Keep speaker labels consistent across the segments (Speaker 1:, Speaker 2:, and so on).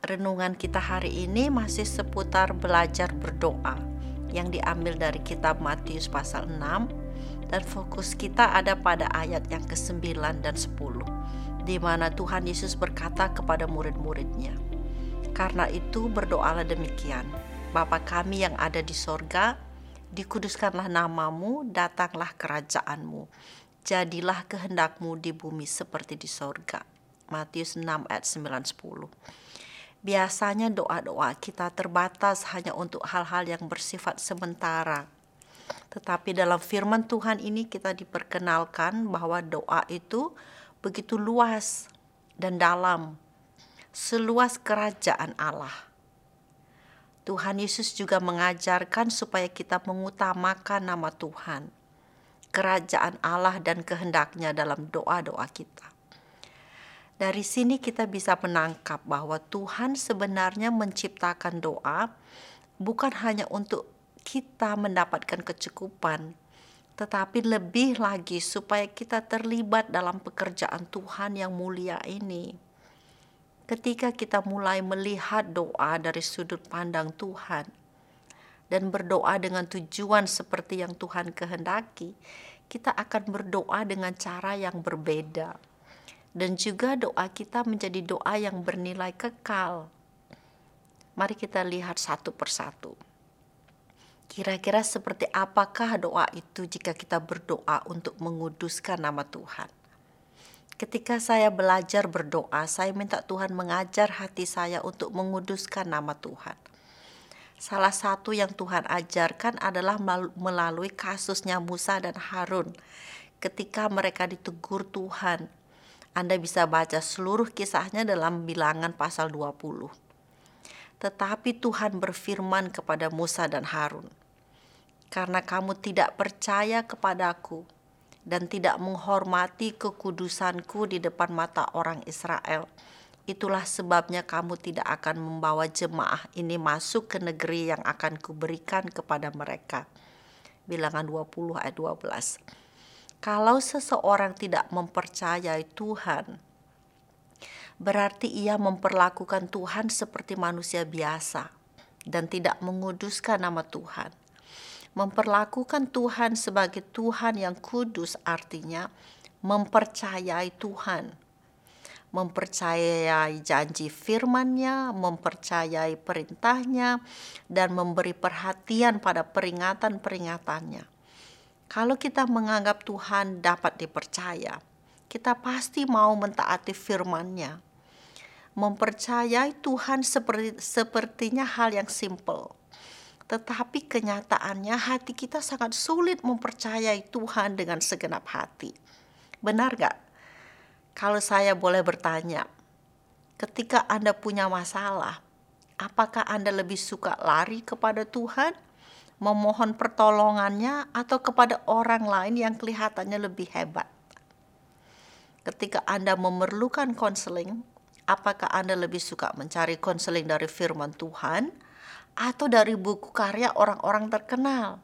Speaker 1: Renungan kita hari ini masih seputar belajar berdoa yang diambil dari kitab Matius pasal 6, dan fokus kita ada pada ayat yang ke-9 dan 10, di mana Tuhan Yesus berkata kepada murid-muridnya, "Karena itu berdoalah demikian, Bapa kami yang ada di sorga, dikuduskanlah namamu, datanglah kerajaanmu, jadilah kehendakmu di bumi seperti di sorga." Matius 6 ayat 9-10. Biasanya doa-doa kita terbatas hanya untuk hal-hal yang bersifat sementara. Tetapi dalam firman Tuhan ini kita diperkenalkan bahwa doa itu begitu luas dan dalam, seluas kerajaan Allah. Tuhan Yesus juga mengajarkan supaya kita mengutamakan nama Tuhan, kerajaan Allah dan kehendaknya dalam doa-doa kita. Dari sini kita bisa menangkap bahwa Tuhan sebenarnya menciptakan doa bukan hanya untuk kita mendapatkan kecukupan, tetapi lebih lagi supaya kita terlibat dalam pekerjaan Tuhan yang mulia ini. Ketika kita mulai melihat doa dari sudut pandang Tuhan dan berdoa dengan tujuan seperti yang Tuhan kehendaki, kita akan berdoa dengan cara yang berbeda. Dan juga doa kita menjadi doa yang bernilai kekal. Mari kita lihat satu persatu. Kira-kira seperti apakah doa itu jika kita berdoa untuk menguduskan nama Tuhan? Ketika saya belajar berdoa, saya minta Tuhan mengajar hati saya untuk menguduskan nama Tuhan. Salah satu yang Tuhan ajarkan adalah melalui kasusnya Musa dan Harun ketika mereka ditegur Tuhan. Anda bisa baca seluruh kisahnya dalam Bilangan pasal 20. Tetapi Tuhan berfirman kepada Musa dan Harun, "Karena kamu tidak percaya kepadaku dan tidak menghormati kekudusanku di depan mata orang Israel, itulah sebabnya kamu tidak akan membawa jemaah ini masuk ke negeri yang akan kuberikan kepada mereka." Bilangan 20 ayat 12. Kalau seseorang tidak mempercayai Tuhan, berarti ia memperlakukan Tuhan seperti manusia biasa dan tidak menguduskan nama Tuhan. Memperlakukan Tuhan sebagai Tuhan yang kudus artinya mempercayai Tuhan, mempercayai janji firman-Nya, mempercayai perintahnya, dan memberi perhatian pada peringatan-peringatannya. Kalau kita menganggap Tuhan dapat dipercaya, kita pasti mau mentaati firman-Nya. Mempercayai Tuhan sepertinya hal yang simpel. Tetapi kenyataannya hati kita sangat sulit mempercayai Tuhan dengan segenap hati. Benar gak? Kalau saya boleh bertanya, ketika Anda punya masalah, apakah Anda lebih suka lari kepada Tuhan, memohon pertolongannya, atau kepada orang lain yang kelihatannya lebih hebat? Ketika Anda memerlukan konseling, apakah Anda lebih suka mencari konseling dari firman Tuhan atau dari buku karya orang-orang terkenal?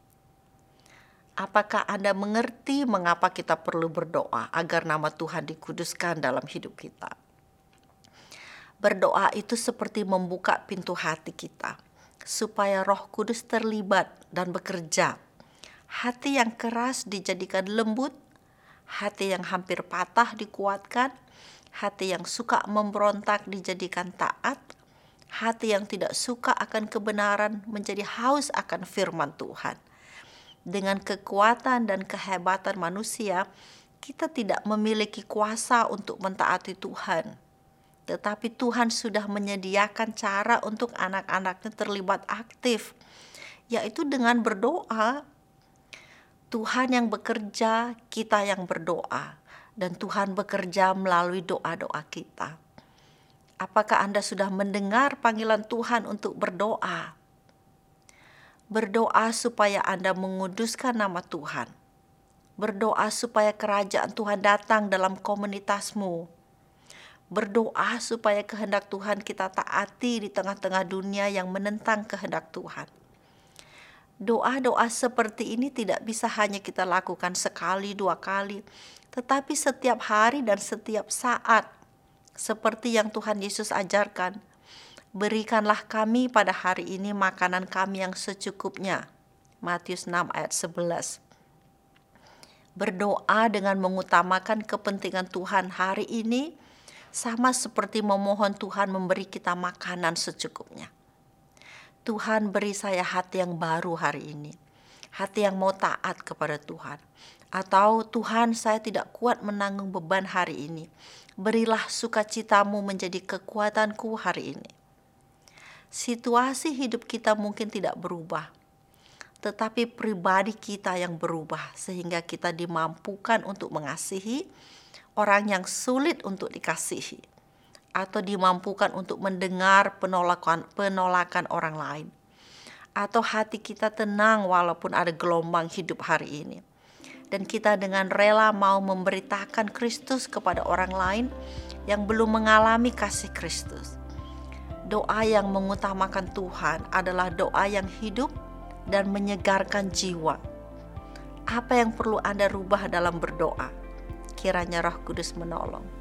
Speaker 1: Apakah Anda mengerti mengapa kita perlu berdoa agar nama Tuhan dikuduskan dalam hidup kita? Berdoa itu seperti membuka pintu hati kita supaya Roh Kudus terlibat dan bekerja. Hati yang keras dijadikan lembut, hati yang hampir patah dikuatkan, hati yang suka memberontak dijadikan taat, hati yang tidak suka akan kebenaran menjadi haus akan firman Tuhan. Dengan kekuatan dan kehebatan manusia, kita tidak memiliki kuasa untuk mentaati Tuhan. Tetapi Tuhan sudah menyediakan cara untuk anak-anaknya terlibat aktif, yaitu dengan berdoa. Tuhan yang bekerja, kita yang berdoa, dan Tuhan bekerja melalui doa-doa kita. Apakah Anda sudah mendengar panggilan Tuhan untuk berdoa? Berdoa supaya Anda menguduskan nama Tuhan. Berdoa supaya kerajaan Tuhan datang dalam komunitasmu. Berdoa supaya kehendak Tuhan kita taati di tengah-tengah dunia yang menentang kehendak Tuhan. Doa-doa seperti ini tidak bisa hanya kita lakukan sekali, dua kali, tetapi setiap hari dan setiap saat. Seperti yang Tuhan Yesus ajarkan, Berikanlah kami pada hari ini makanan kami yang secukupnya. Matius 6 ayat 11. Berdoa dengan mengutamakan kepentingan Tuhan hari ini sama seperti memohon Tuhan memberi kita makanan secukupnya. Tuhan, beri saya hati yang baru hari ini, hati yang mau taat kepada Tuhan. Atau Tuhan, saya tidak kuat menanggung beban hari ini, berilah sukacitamu menjadi kekuatanku hari ini. Situasi hidup kita mungkin tidak berubah, tetapi pribadi kita yang berubah sehingga kita dimampukan untuk mengasihi orang yang sulit untuk dikasihi, atau dimampukan untuk mendengar penolakan orang lain, atau hati kita tenang walaupun ada gelombang hidup hari ini, dan kita dengan rela mau memberitakan Kristus kepada orang lain yang belum mengalami kasih Kristus. Doa yang mengutamakan Tuhan adalah doa yang hidup dan menyegarkan jiwa. Apa yang perlu Anda rubah dalam berdoa? Kiranya Roh Kudus menolong.